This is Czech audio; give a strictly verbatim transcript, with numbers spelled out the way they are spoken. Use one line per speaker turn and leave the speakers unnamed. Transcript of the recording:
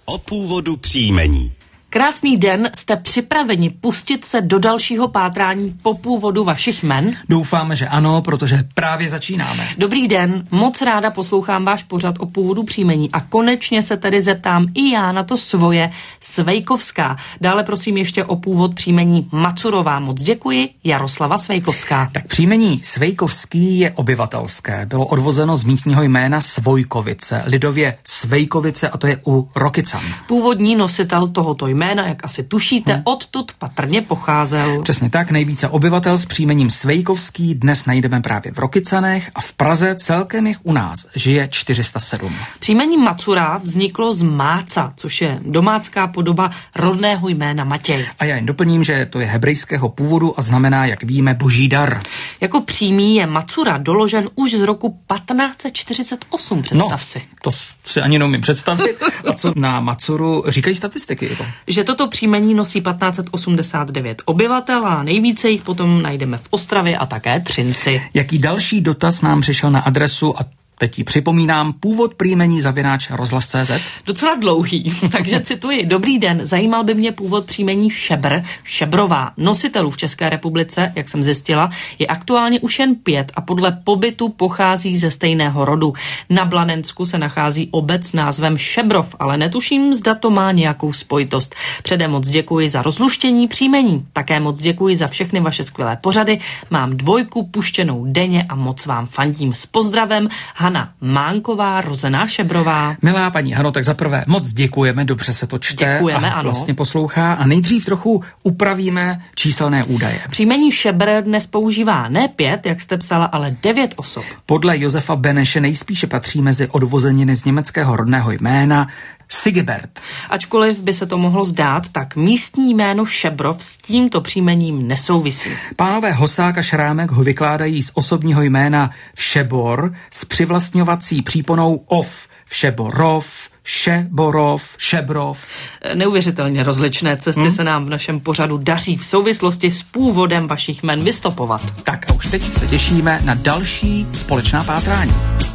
O původu příjmení.
Krásný den, jste připraveni pustit se do dalšího pátrání po původu vašich jmen?
Doufáme, že ano, protože právě začínáme.
Dobrý den, moc ráda poslouchám váš pořad o původu příjmení a konečně se tedy zeptám i já na to svoje, Svejkovská. Dále prosím ještě o původ příjmení Macurová. Moc děkuji, Jaroslava Svejkovská.
Tak příjmení Svejkovský je obyvatelské. Bylo odvozeno z místního jména Svojkovice, lidově Svejkovice, a to je u Rokycan.
Původní nositel tohoto jména, jak asi tušíte, hmm. odtud patrně pocházel.
Přesně tak, nejvíce obyvatel s příjmením Svejkovský dnes najdeme právě v Rokycanech a v Praze celkem jich u nás žije čtyři sta sedm.
Příjmení Macura vzniklo z Máca, což je domácká podoba rodného jména Matěj.
A já jen doplním, že to je hebrejského původu a znamená, jak víme, boží dar.
Jako přímý je Macura doložen už z roku patnáct set čtyřicet osm, představ
no,
si.
To si ani neumím představit. A co na Macuru říkají statistiky? Ivo?
Že toto příjmení nosí patnáct set osmdesát devět obyvatel a nejvíce jich potom najdeme v Ostravě a také Třinci.
Jaký další dotaz nám přišel na adresu, a teď ji připomínám, původ příjmení zavináč rozhlas tečka cé zet?
Docela dlouhý, takže cituji. Dobrý den, zajímal by mě původ příjmení Šebr, Šebrová. Nositelů v České republice, jak jsem zjistila, je aktuálně už jen pět a podle pobytu pochází ze stejného rodu. Na Blanensku se nachází obec s názvem Šebrov, ale netuším, zda to má nějakou spojitost. Předem moc děkuji za rozluštění příjmení. Také moc děkuji za všechny vaše skvělé pořady. Mám dvojku puštěnou denně a moc vám fandím. S pozdravem, Hana Mánková, rozená Šebrová.
Milá paní Hano, tak zaprvé moc děkujeme, dobře se to čte.
Děkujeme,
a
ano.
Vlastně poslouchá a nejdřív trochu upravíme číselné údaje.
Příjmení Šebr dnes používá ne pět, jak jste psala, ale devět osob.
Podle Josefa Beneše nejspíše patří mezi odvozeniny z německého rodného jména Sigibert.
Ačkoliv by se to mohlo zdát, tak místní jméno Šebrov s tímto příjmením nesouvisí.
Pánové Hosák a Šrámek ho vykládají z osobního jména Všebor s přivlastňovací příponou ov. Všeborov, Šeborov, Šebrov.
Neuvěřitelně rozličné cesty hmm. se nám v našem pořadu daří v souvislosti s původem vašich jmen vystopovat.
Tak a už teď se těšíme na další společná pátrání.